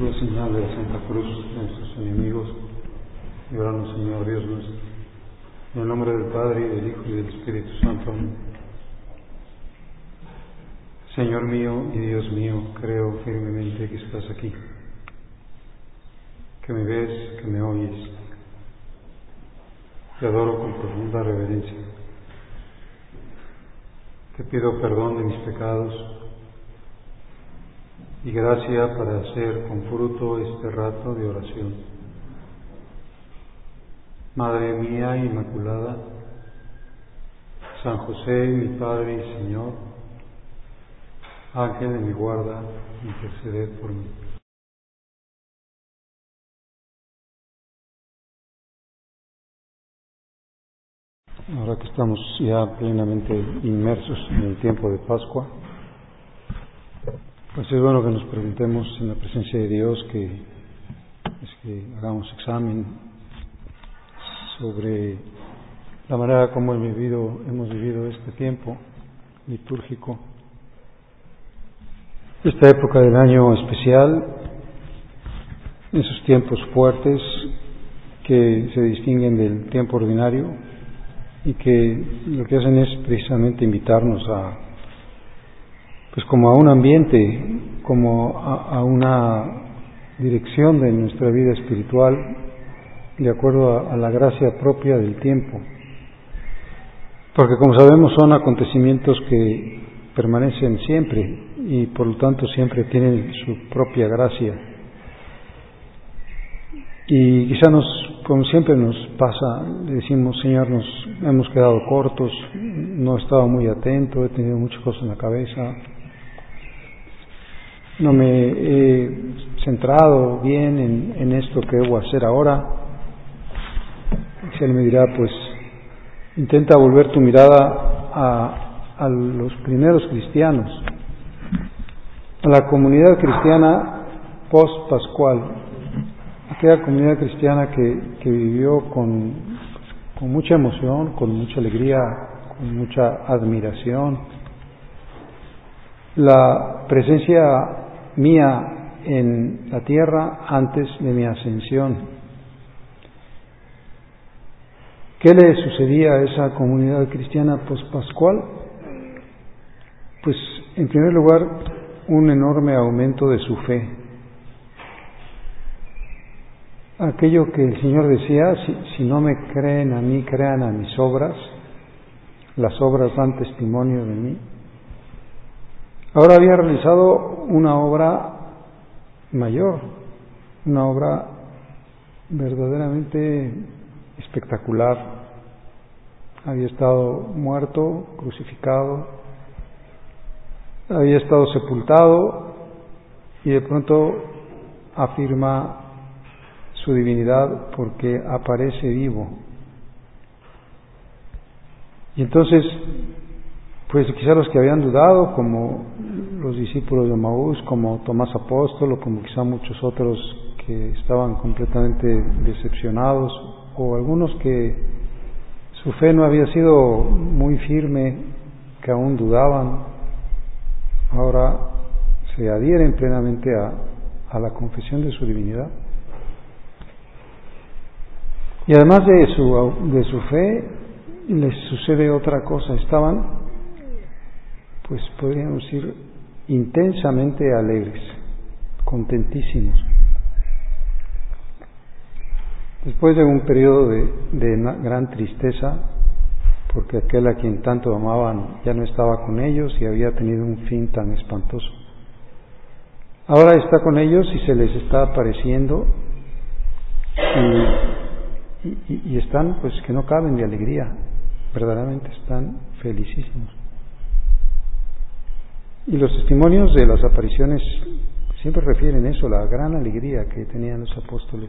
Por la señal de la Santa Cruz de nuestros enemigos, líbranos, Señor Dios nuestro. En el nombre del Padre, y del Hijo, y del Espíritu Santo. Amén. Señor mío y Dios mío, creo firmemente que estás aquí, que me ves, que me oyes. Te adoro con profunda reverencia. Te pido perdón de mis pecados y gracia para hacer con fruto este rato de oración. Madre mía Inmaculada, San José, mi Padre y Señor, Ángel de mi guarda, interceded por mí. Ahora que estamos ya plenamente inmersos en el tiempo de Pascua, pues es bueno que nos preguntemos en la presencia de Dios, que hagamos examen sobre la manera como hemos vivido este tiempo litúrgico, esta época del año especial, esos tiempos fuertes que se distinguen del tiempo ordinario y que lo que hacen es precisamente invitarnos pues como a un ambiente, como a una dirección de nuestra vida espiritual de acuerdo a la gracia propia del tiempo. Porque como sabemos son acontecimientos que permanecen siempre y por lo tanto siempre tienen su propia gracia. Y quizá como siempre nos pasa, decimos, Señor, nos hemos quedado cortos, no he estado muy atento, he tenido muchas cosas en la cabeza, no me he centrado bien en esto que debo hacer ahora. Y Él me dirá, pues, intenta volver tu mirada a los primeros cristianos, a la comunidad cristiana post-pascual, aquella comunidad cristiana que vivió con mucha emoción, con mucha alegría, con mucha admiración, la presencia mía en la tierra antes de mi ascensión. ¿Qué le sucedía a esa comunidad cristiana post-pascual? Pues, en primer lugar, un enorme aumento de su fe. Aquello que el Señor decía, si no me creen a mí, crean a mis obras, las obras dan testimonio de mí. Ahora había realizado una obra mayor, una obra verdaderamente espectacular. Había estado muerto, crucificado, había estado sepultado y de pronto afirma su divinidad porque aparece vivo. Y entonces, pues quizá los que habían dudado, como los discípulos de Emaús, como Tomás Apóstol, o como quizá muchos otros que estaban completamente decepcionados, o algunos que su fe no había sido muy firme, que aún dudaban, ahora se adhieren plenamente a la confesión de su divinidad. Y además de su fe, les sucede otra cosa. Estaban, pues podríamos decir, intensamente alegres, contentísimos. Después de un periodo de gran tristeza, porque aquel a quien tanto amaban ya no estaba con ellos y había tenido un fin tan espantoso. Ahora está con ellos y se les está apareciendo y están, pues, que no caben de alegría, verdaderamente están felicísimos. Y los testimonios de las apariciones siempre refieren eso, la gran alegría que tenían los apóstoles.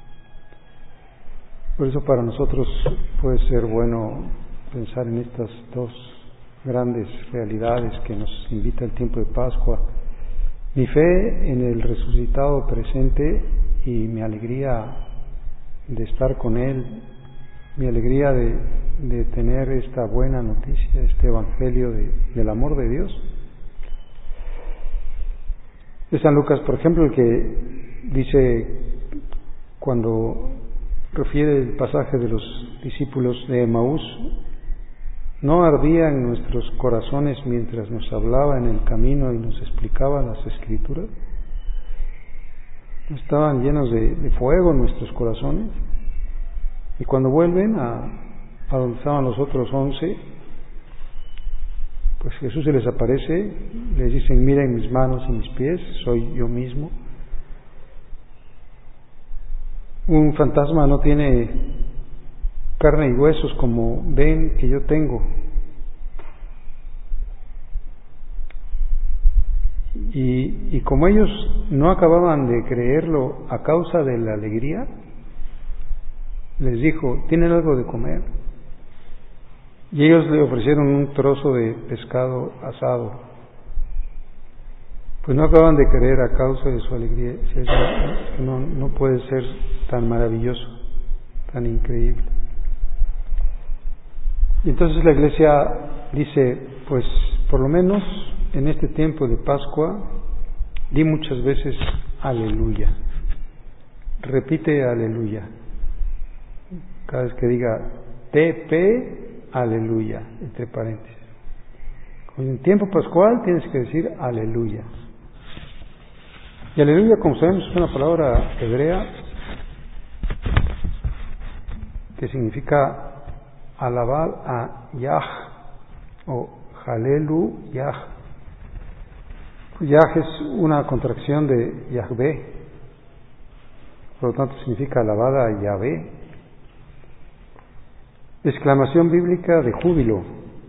Por eso para nosotros puede ser bueno pensar en estas dos grandes realidades que nos invita el tiempo de Pascua: mi fe en el resucitado presente y mi alegría de estar con Él, mi alegría de tener esta buena noticia, este evangelio del amor de Dios. De San Lucas, por ejemplo, el que dice, cuando refiere el pasaje de los discípulos de Emaús, ¿no ardían nuestros corazones mientras nos hablaba en el camino y nos explicaba las Escrituras? ¿No estaban llenos de fuego nuestros corazones? Y cuando vuelven a donde estaban los otros 11, pues Jesús se les aparece, les dicen, miren mis manos y mis pies, soy yo mismo. Un fantasma no tiene carne y huesos como ven que yo tengo. Y como ellos no acababan de creerlo a causa de la alegría, les dijo, ¿tienen algo de comer? Y ellos le ofrecieron un trozo de pescado asado. Pues no acaban de creer a causa de su alegría. No puede ser tan maravilloso, tan increíble. Y entonces la Iglesia dice, pues por lo menos en este tiempo de Pascua, di muchas veces aleluya. Repite aleluya. Cada vez que diga TP, aleluya, entre paréntesis. En tiempo pascual tienes que decir aleluya. Y aleluya, como sabemos, es una palabra hebrea que significa alabar a Yah o Halelu Yah. Yah es una contracción de Yahvé, por lo tanto significa alabada a Yahvé. Exclamación bíblica de júbilo,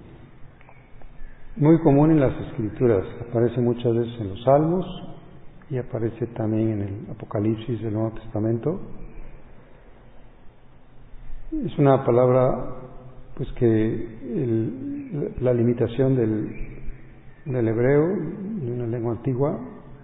muy común en las Escrituras, aparece muchas veces en los Salmos y aparece también en el Apocalipsis del Nuevo Testamento. Es una palabra pues que la limitación del hebreo, de una lengua antigua,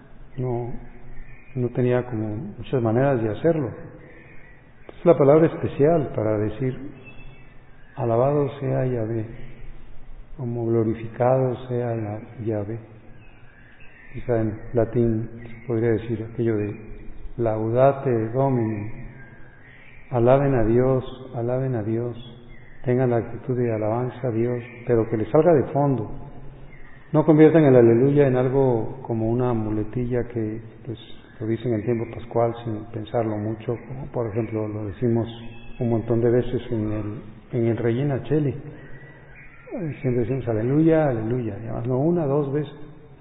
no tenía como muchas maneras de hacerlo. Es la palabra especial para decir alabado sea Yahvé, como glorificado sea Yahvé. Quizá en latín se podría decir aquello de laudate Domini, alaben a Dios, tengan la actitud de alabanza a Dios, pero que les salga de fondo. No conviertan el aleluya en algo como una muletilla que pues lo dicen en el tiempo pascual sin pensarlo mucho, como por ejemplo lo decimos un montón de veces en el Regina Cheli. Siempre decimos aleluya, aleluya, y además no una, dos veces,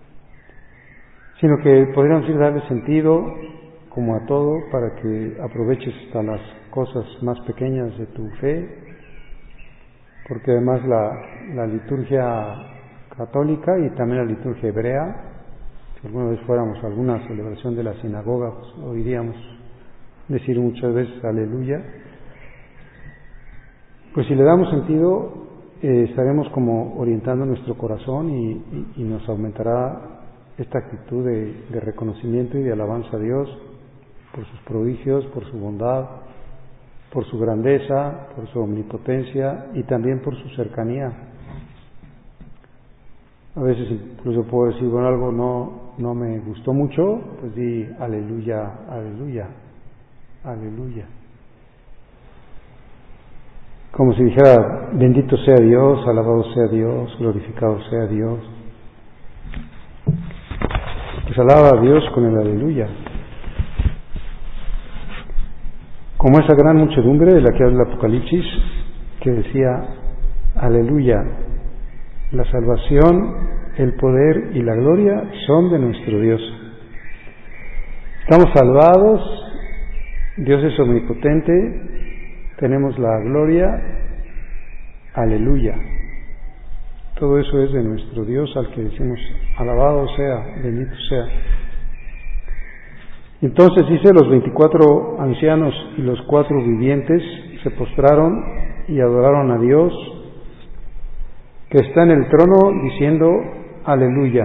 sino que podríamos ir darle sentido como a todo para que aproveches hasta las cosas más pequeñas de tu fe, porque además la liturgia católica y también la liturgia hebrea, si alguna vez fuéramos a alguna celebración de la sinagoga, pues oiríamos decir muchas veces aleluya. Pues si le damos sentido, estaremos como orientando nuestro corazón y nos aumentará esta actitud de reconocimiento y de alabanza a Dios por sus prodigios, por su bondad, por su grandeza, por su omnipotencia y también por su cercanía. A veces incluso puedo decir, bueno, algo no me gustó mucho, pues di aleluya, aleluya, aleluya. Como si dijera, bendito sea Dios, alabado sea Dios, glorificado sea Dios. Pues alaba a Dios con el aleluya. Como esa gran muchedumbre de la que habla el Apocalipsis, que decía, aleluya, la salvación, el poder y la gloria son de nuestro Dios. Estamos salvados, Dios es omnipotente, tenemos la gloria, aleluya. Todo eso es de nuestro Dios al que decimos, alabado sea, bendito sea. Entonces dice, los 24 ancianos y los 4 vivientes se postraron y adoraron a Dios, que está en el trono, diciendo, aleluya.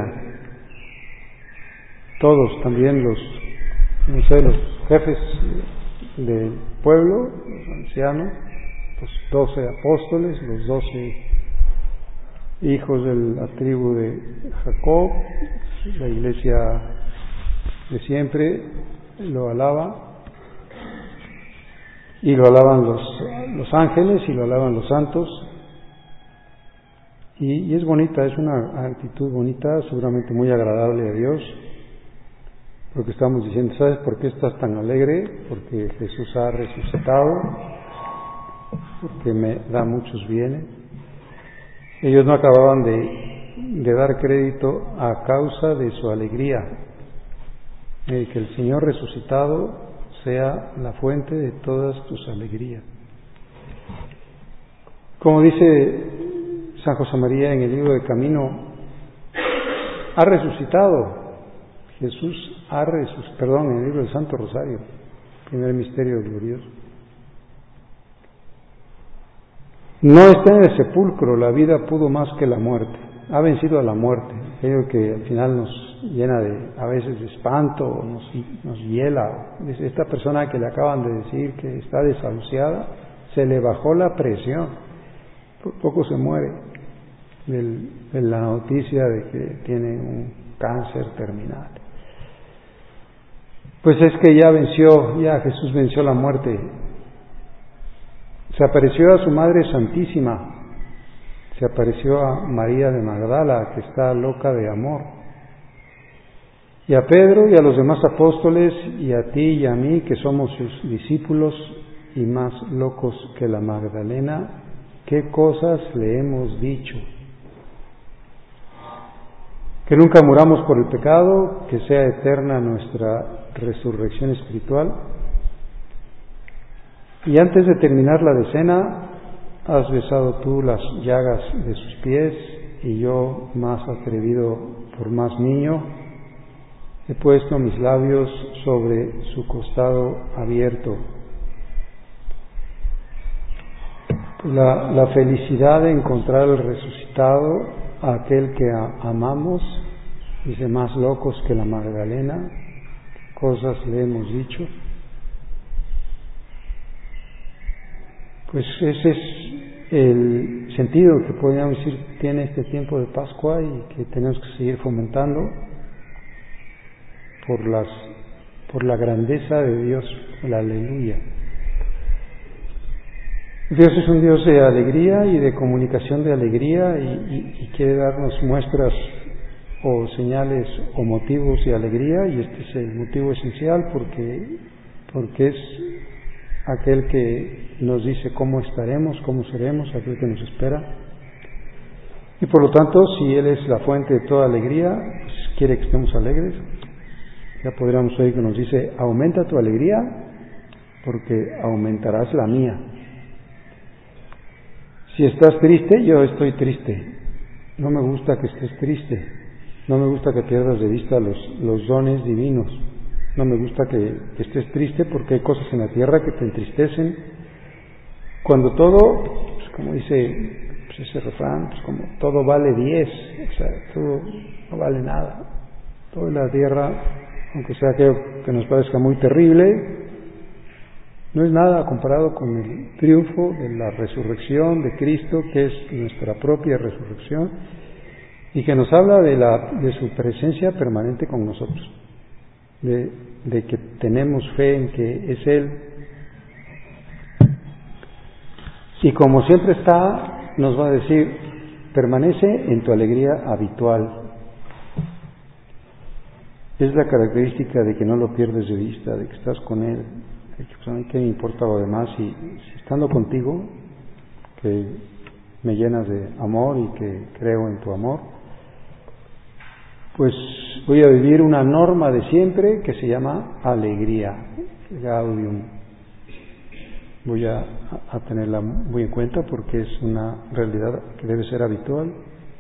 Todos, también los jefes del pueblo, los ancianos, los 12 apóstoles, los 12 hijos de la tribu de Jacob, la iglesia de siempre, lo alaba, y lo alaban los ángeles y lo alaban los santos, y es bonita, es una actitud bonita, seguramente muy agradable a Dios, porque estamos diciendo, ¿sabes por qué estás tan alegre? Porque Jesús ha resucitado, porque me da muchos bienes. Ellos no acababan de dar crédito a causa de su alegría, que el Señor resucitado sea la fuente de todas tus alegrías. Como dice San José María en el libro de Camino, ha resucitado. Jesús ha resucitado, en el libro del Santo Rosario, primer misterio glorioso. No está en el sepulcro, la vida pudo más que la muerte, ha vencido a la muerte, aquello que al final nos llena a veces de espanto, nos hiela. Esta persona que le acaban de decir que está desahuciada, se le bajó la presión, por poco se muere de la noticia de que tiene un cáncer terminal. Pues es que ya Jesús venció la muerte. Se apareció a su Madre Santísima, se apareció a María de Magdala, que está loca de amor, y a Pedro y a los demás apóstoles, y a ti y a mí, que somos sus discípulos y más locos que la Magdalena, ¿qué cosas le hemos dicho? Que nunca muramos por el pecado, que sea eterna nuestra resurrección espiritual. Y antes de terminar la decena, has besado tú las llagas de sus pies, y yo, más atrevido por más niño, he puesto mis labios sobre su costado abierto. La felicidad de encontrar al resucitado, a aquel que amamos, dice, más locos que la Magdalena, cosas le hemos dicho. Pues ese es el sentido que podríamos decir tiene este tiempo de Pascua, y que tenemos que seguir fomentando por la grandeza de Dios, la aleluya. Dios es un Dios de alegría y de comunicación de alegría, y quiere darnos muestras o señales o motivos de alegría, y este es el motivo esencial, porque es aquel que nos dice cómo estaremos, cómo seremos, aquel que nos espera. Y por lo tanto, si Él es la fuente de toda alegría, pues quiere que estemos alegres. Ya podríamos oír que nos dice, aumenta tu alegría, porque aumentarás la mía. Si estás triste, yo estoy triste. No me gusta que estés triste. No me gusta que pierdas de vista los dones divinos. No me gusta que estés triste, porque hay cosas en la tierra que te entristecen. Cuando todo, pues como dice ese refrán, pues como todo vale 10, o sea, todo no vale nada. Todo en la tierra, aunque sea aquello que nos parezca muy terrible, no es nada comparado con el triunfo de la resurrección de Cristo, que es nuestra propia resurrección, y que nos habla de su presencia permanente con nosotros, de que tenemos fe en que es Él, y como siempre está, nos va a decir, permanece en tu alegría habitual. Es la característica de que no lo pierdes de vista, de que estás con Él, de que pues, a mí qué me importa lo demás, si estando contigo, que me llenas de amor y que creo en tu amor, pues voy a vivir una norma de siempre que se llama alegría, gaudium. Voy a tenerla muy en cuenta, porque es una realidad que debe ser habitual.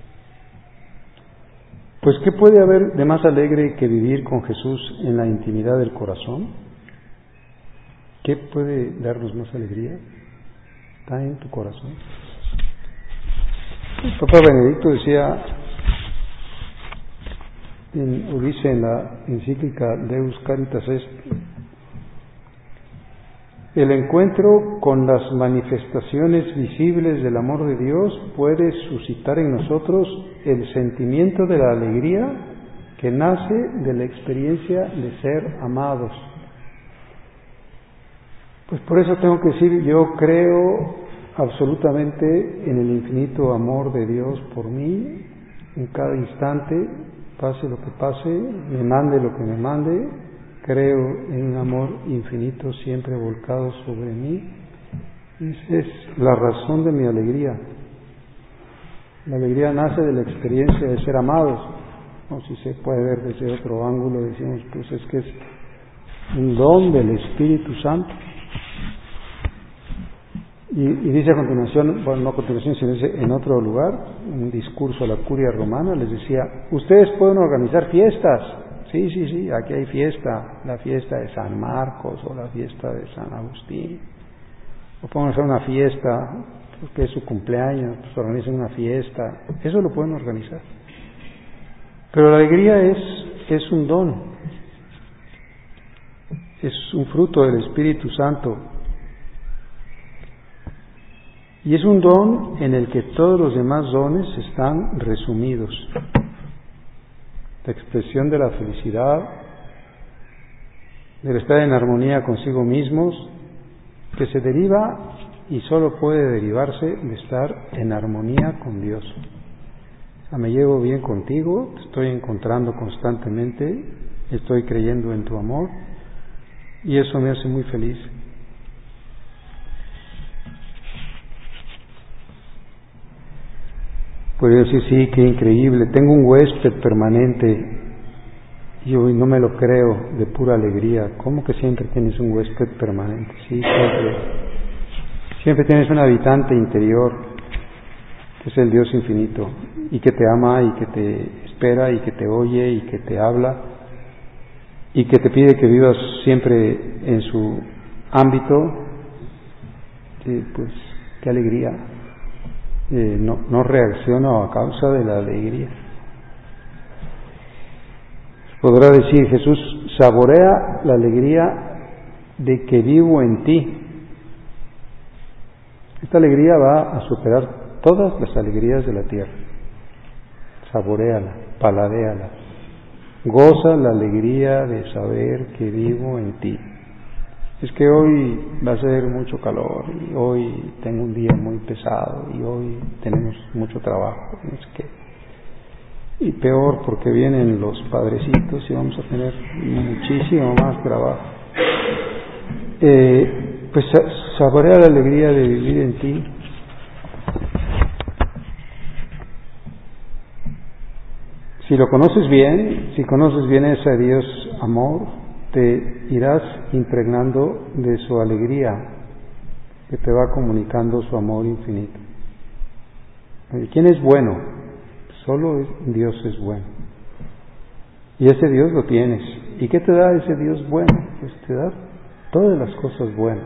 Pues ¿qué puede haber de más alegre que vivir con Jesús en la intimidad del corazón? ¿Qué puede darnos más alegría? Está en tu corazón. El Papa Benedicto decía, dice en la encíclica Deus Caritas Est, el encuentro con las manifestaciones visibles del amor de Dios puede suscitar en nosotros el sentimiento de la alegría que nace de la experiencia de ser amados. Pues por eso tengo que decir, yo creo absolutamente en el infinito amor de Dios por mí, en cada instante, pase lo que pase, me mande lo que me mande, creo en un amor infinito siempre volcado sobre mí. Esa es la razón de mi alegría. La alegría nace de la experiencia de ser amados. O si se puede ver desde otro ángulo, decimos, pues es que es un don del Espíritu Santo. Y dice a continuación, bueno, no a continuación, sino en otro lugar, un discurso a la curia romana, les decía, ustedes pueden organizar fiestas. Sí, aquí hay fiesta, la fiesta de San Marcos o la fiesta de San Agustín. O pueden hacer una fiesta, porque es su cumpleaños, pues organizan una fiesta. Eso lo pueden organizar. Pero la alegría es un don, es un fruto del Espíritu Santo. Y es un don en el que todos los demás dones están resumidos. La expresión de la felicidad, del estar en armonía consigo mismos, que se deriva y solo puede derivarse de estar en armonía con Dios. Me llevo bien contigo, te estoy encontrando constantemente, estoy creyendo en tu amor y eso me hace muy feliz. Puedo decir, sí, qué increíble, tengo un huésped permanente y hoy no me lo creo, de pura alegría. ¿Cómo que siempre tienes un huésped permanente? Sí, siempre tienes un habitante interior, que es el Dios infinito, y que te ama, y que te espera, y que te oye, y que te habla, y que te pide que vivas siempre en su ámbito. Pues, qué alegría. No reacciono a causa de la alegría. Podrá decir Jesús, saborea la alegría de que vivo en ti. Esta alegría va a superar todas las alegrías de la tierra. Saboréala, paladéala. Goza la alegría de saber que vivo en ti. Es que hoy va a ser mucho calor y hoy tengo un día muy pesado y hoy tenemos mucho trabajo, no sé qué. Y peor porque vienen los padrecitos y vamos a tener muchísimo más trabajo. Pues saborea la alegría de vivir en ti. Si lo conoces bien, si conoces bien ese Dios amor, te irás impregnando de su alegría, que te va comunicando su amor infinito. ¿Quién es bueno? Solo Dios es bueno. Y ese Dios lo tienes. ¿Y qué te da ese Dios bueno? Pues te da todas las cosas buenas.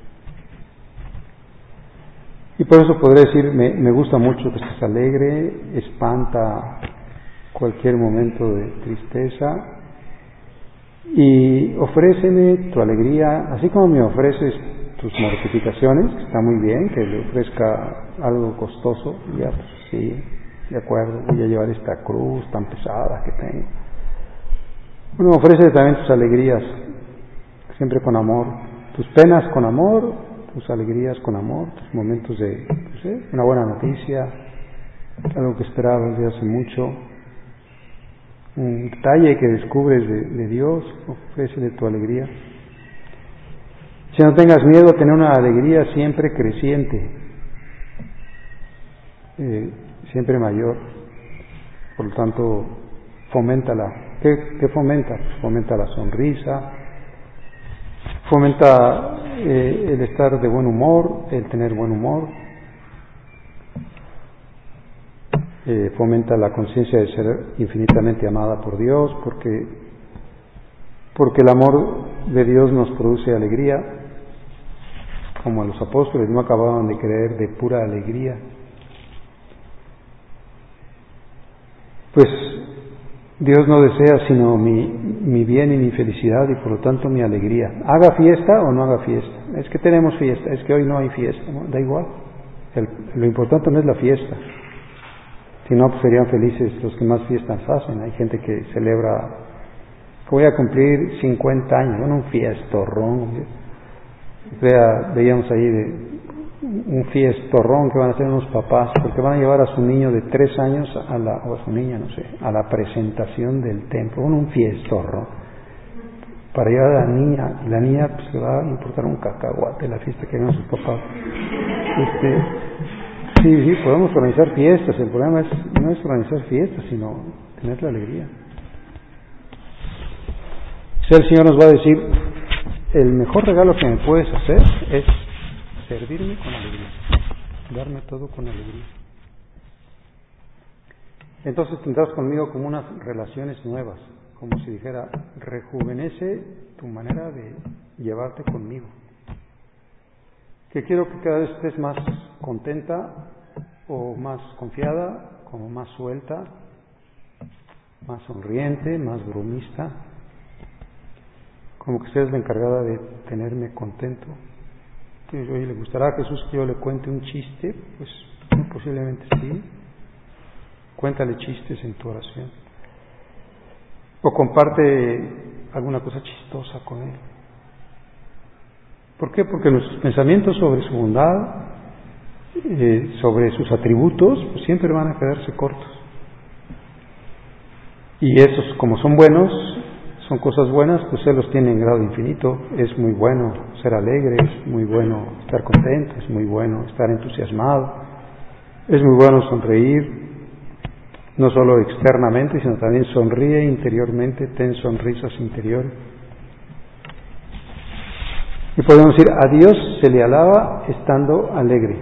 Y por eso podré decir, me gusta mucho que estés alegre, espanta cualquier momento de tristeza, y ofréceme tu alegría, así como me ofreces tus mortificaciones, que está muy bien, que le ofrezca algo costoso, ya pues sí, de acuerdo, voy a llevar esta cruz tan pesada que tengo. Bueno, ofrece también tus alegrías, siempre con amor, tus penas con amor, tus alegrías con amor, tus momentos de, no sé, una buena noticia, algo que esperabas de hace mucho, un detalle que descubres de Dios, ofrécele tu alegría. Si no tengas miedo a tener una alegría siempre creciente, siempre mayor, por lo tanto, foméntala. ¿Qué fomenta? Pues fomenta la sonrisa, fomenta el estar de buen humor, el tener buen humor, fomenta la conciencia de ser infinitamente amada por Dios, porque el amor de Dios nos produce alegría, como los apóstoles no acababan de creer de pura alegría. Pues Dios no desea sino mi bien y mi felicidad y por lo tanto mi alegría. Haga fiesta o no haga fiesta. Es que tenemos fiesta, es que hoy no hay fiesta, ¿no? Da igual. Lo importante no es la fiesta. Si no, pues serían felices los que más fiestas hacen. Hay gente que celebra, que voy a cumplir 50 años, bueno, un fiestorrón. Veíamos ahí de un fiestorrón que van a hacer unos papás, porque van a llevar a su niño de 3 años o a su niña, no sé, a la presentación del templo, un fiestorrón, para llevar a la niña, y la niña pues le va a importar un cacahuate la fiesta que hagan sus papás. Sí, podemos organizar fiestas, el problema no es organizar fiestas, sino tener la alegría. Si el Señor nos va a decir, el mejor regalo que me puedes hacer es servirme con alegría, darme todo con alegría. Entonces tendrás conmigo como unas relaciones nuevas, como si dijera, rejuvenece tu manera de llevarte conmigo. Que quiero que cada vez estés más contenta o más confiada, como más suelta, más sonriente, más bromista, como que seas la encargada de tenerme contento. Oye, ¿le gustará a Jesús que yo le cuente un chiste? Pues posiblemente sí. Cuéntale chistes en tu oración. O comparte alguna cosa chistosa con él. ¿Por qué? Porque nuestros pensamientos sobre su bondad, sobre sus atributos, pues siempre van a quedarse cortos. Y esos, como son buenos, son cosas buenas, pues Él los tiene en grado infinito. Es muy bueno ser alegre, es muy bueno estar contento, es muy bueno estar entusiasmado, es muy bueno sonreír, no solo externamente, sino también sonríe interiormente, ten sonrisas interiores. Y podemos decir, a Dios se le alaba estando alegre.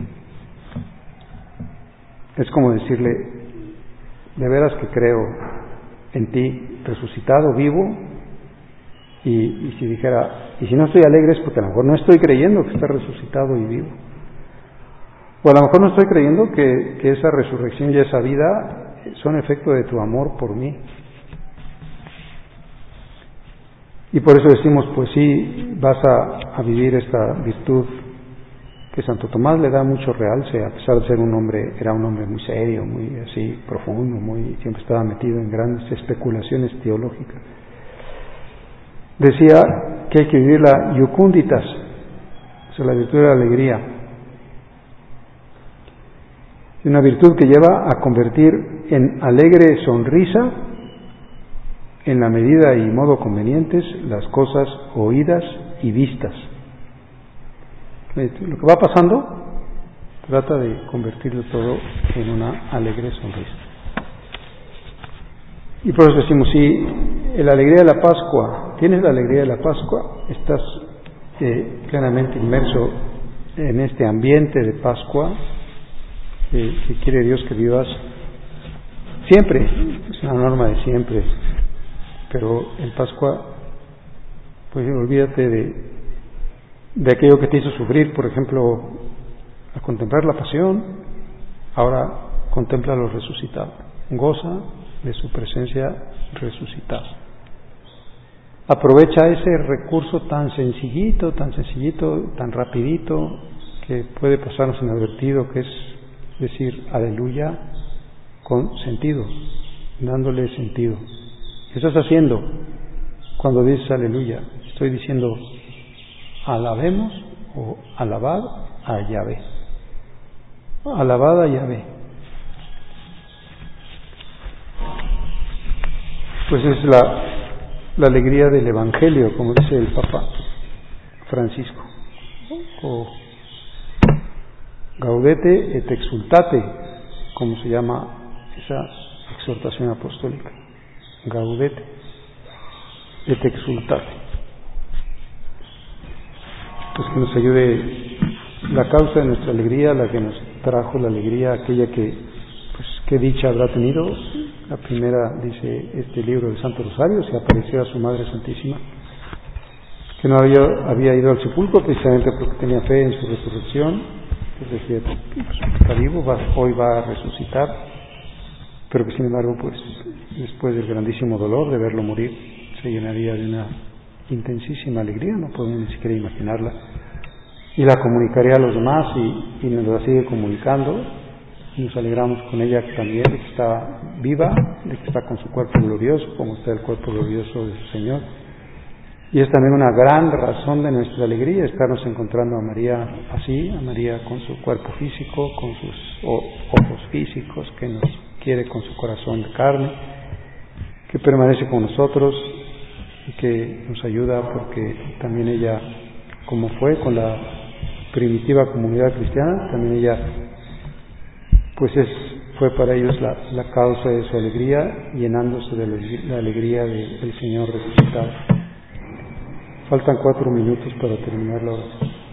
Es como decirle, de veras que creo en ti, resucitado, vivo, y si dijera, y si no estoy alegre es porque a lo mejor no estoy creyendo que está resucitado y vivo. O a lo mejor no estoy creyendo que esa resurrección y esa vida son efecto de tu amor por mí. Y por eso decimos, pues sí, vas a vivir esta virtud que Santo Tomás le da mucho realce, a pesar de ser era un hombre muy serio, muy así profundo, siempre estaba metido en grandes especulaciones teológicas. Decía que hay que vivir la iucunditas, o sea, la virtud de la alegría. Una virtud que lleva a convertir en alegre sonrisa, en la medida y modo convenientes, las cosas oídas y vistas. Lo que va pasando, trata de convertirlo todo en una alegre sonrisa. Y por eso decimos, si la alegría de la Pascua, tienes la alegría de la Pascua, estás plenamente inmerso en este ambiente de Pascua, que quiere Dios que vivas siempre, es una norma de siempre, pero en Pascua, pues olvídate de aquello que te hizo sufrir, por ejemplo, al contemplar la pasión, ahora contempla lo resucitado, goza de su presencia resucitada. Aprovecha ese recurso tan sencillito, tan rapidito, que puede pasarnos inadvertido, que es decir aleluya con sentido, dándole sentido. ¿Qué estás haciendo cuando dices aleluya? Estoy diciendo alabemos o alabad a Yahvé. Alabad a Yahvé. Pues es la alegría del Evangelio, como dice el Papa Francisco. O gaudete et exultate, como se llama esa exhortación apostólica. Gaudete et exultate. Pues que nos ayude la causa de nuestra alegría, la que nos trajo la alegría, aquella que, pues, qué dicha habrá tenido. La primera, dice este libro del Santo Rosario, se apareció a su Madre Santísima, que no había ido al sepulcro precisamente porque tenía fe en su resurrección. Pues decía, pues, está vivo, hoy va a resucitar, pero que sin embargo, pues después del grandísimo dolor de verlo morir, se llenaría de una intensísima alegría, no podemos ni siquiera imaginarla, y la comunicaría a los demás y nos la sigue comunicando. Nos alegramos con ella también de que está viva, de que está con su cuerpo glorioso, como está el cuerpo glorioso de su Señor, Y es también una gran razón de nuestra alegría estarnos encontrando a María así, a María con su cuerpo físico, con sus ojos físicos, que nos quiere con su corazón de carne, que permanece con nosotros y que nos ayuda, porque también ella, como fue con la primitiva comunidad cristiana, también ella pues fue para ellos la causa de su alegría, llenándose de la alegría del Señor resucitado. Faltan 4 minutos para terminar la oración.